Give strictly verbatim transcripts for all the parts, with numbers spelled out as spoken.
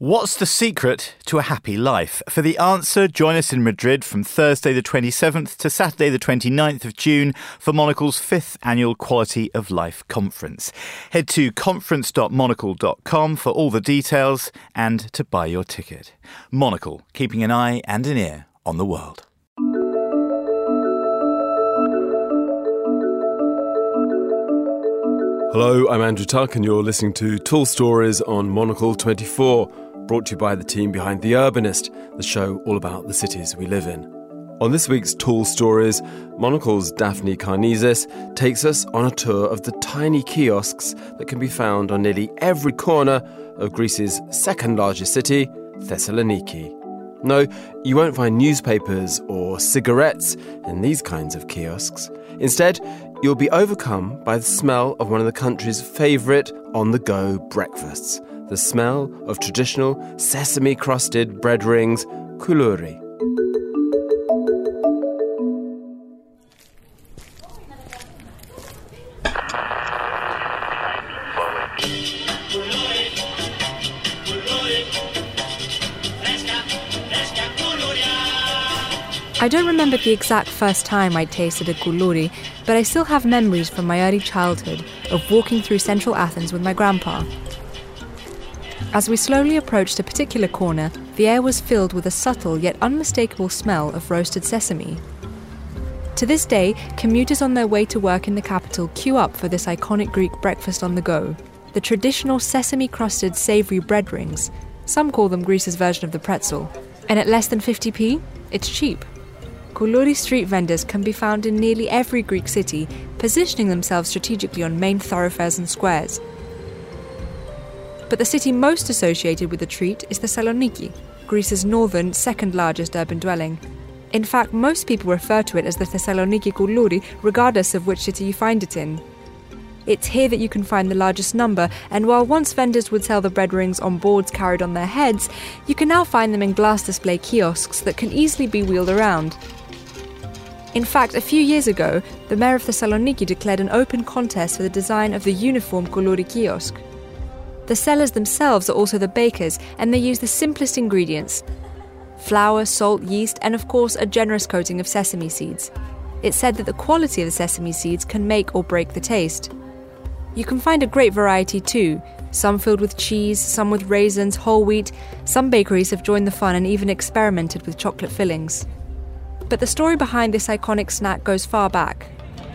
What's the secret to a happy life? For the answer, join us in Madrid from Thursday the twenty-seventh to Saturday the twenty-ninth of June for Monocle's fifth annual Quality of Life Conference. Head to conference dot monocle dot com for all the details and to buy your ticket. Monocle, keeping an eye and an ear on the world. Hello, I'm Andrew Tuck and you're listening to Tall Stories on Monocle twenty-four, brought to you by the team behind The Urbanist, the show all about the cities we live in. On this week's Tall Stories, Monocle's Daphne Karnizis takes us on a tour of the tiny kiosks that can be found on nearly every corner of Greece's second largest city, Thessaloniki. No, you won't find newspapers or cigarettes in these kinds of kiosks. Instead, you'll be overcome by the smell of one of the country's favourite on-the-go breakfasts, the smell of traditional sesame-crusted bread rings, koulouri. I don't remember the exact first time I tasted a koulouri, but I still have memories from my early childhood of walking through central Athens with my grandpa. As we slowly approached a particular corner, the air was filled with a subtle yet unmistakable smell of roasted sesame. To this day, commuters on their way to work in the capital queue up for this iconic Greek breakfast on the go, the traditional sesame-crusted savoury bread rings. Some call them Greece's version of the pretzel. And at less than fifty p, it's cheap. Koulouri street vendors can be found in nearly every Greek city, positioning themselves strategically on main thoroughfares and squares. But the city most associated with the treat is Thessaloniki, Greece's northern, second-largest urban dwelling. In fact, most people refer to it as the Thessaloniki Koulouri, regardless of which city you find it in. It's here that you can find the largest number, and while once vendors would sell the bread rings on boards carried on their heads, you can now find them in glass display kiosks that can easily be wheeled around. In fact, a few years ago, the mayor of Thessaloniki declared an open contest for the design of the uniform koulouri kiosk. The sellers themselves are also the bakers, and they use the simplest ingredients: flour, salt, yeast, and of course a generous coating of sesame seeds. It's said that the quality of the sesame seeds can make or break the taste. You can find a great variety too, some filled with cheese, some with raisins, whole wheat. Some bakeries have joined the fun and even experimented with chocolate fillings. But the story behind this iconic snack goes far back.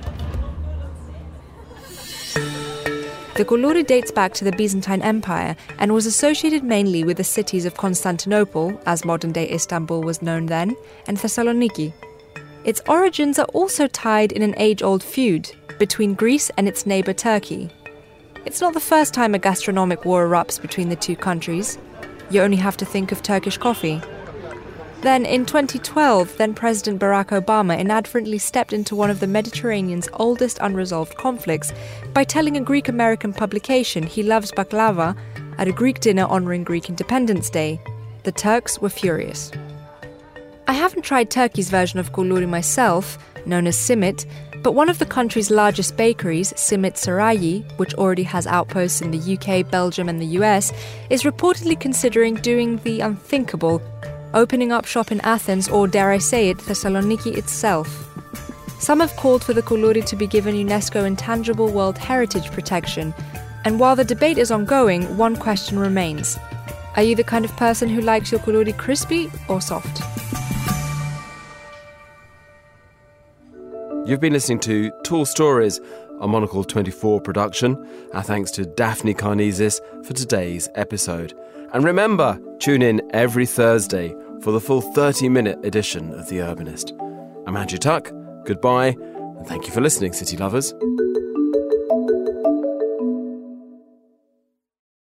The koulouri dates back to the Byzantine Empire and was associated mainly with the cities of Constantinople, as modern-day Istanbul was known then, and Thessaloniki. Its origins are also tied in an age-old feud between Greece and its neighbour Turkey. It's not the first time a gastronomic war erupts between the two countries. You only have to think of Turkish coffee. Then, in twenty twelve, then-President Barack Obama inadvertently stepped into one of the Mediterranean's oldest unresolved conflicts by telling a Greek-American publication he loves baklava at a Greek dinner honouring Greek Independence Day. The Turks were furious. I haven't tried Turkey's version of koulouri myself, known as simit, but one of the country's largest bakeries, Simit Sarayi, which already has outposts in the U K, Belgium and the U S, is reportedly considering doing the unthinkable, opening up shop in Athens, or dare I say it, Thessaloniki itself. Some have called for the koulouri to be given UNESCO Intangible World Heritage protection, and while the debate is ongoing, one question remains. Are you the kind of person who likes your koulouri crispy or soft? You've been listening to Tall Stories, a Monocle twenty-four production. Our thanks to Daphne Karnizis for today's episode. And remember, tune in every Thursday for the full thirty-minute edition of The Urbanist. I'm Andrew Tuck. Goodbye, and thank you for listening, city lovers.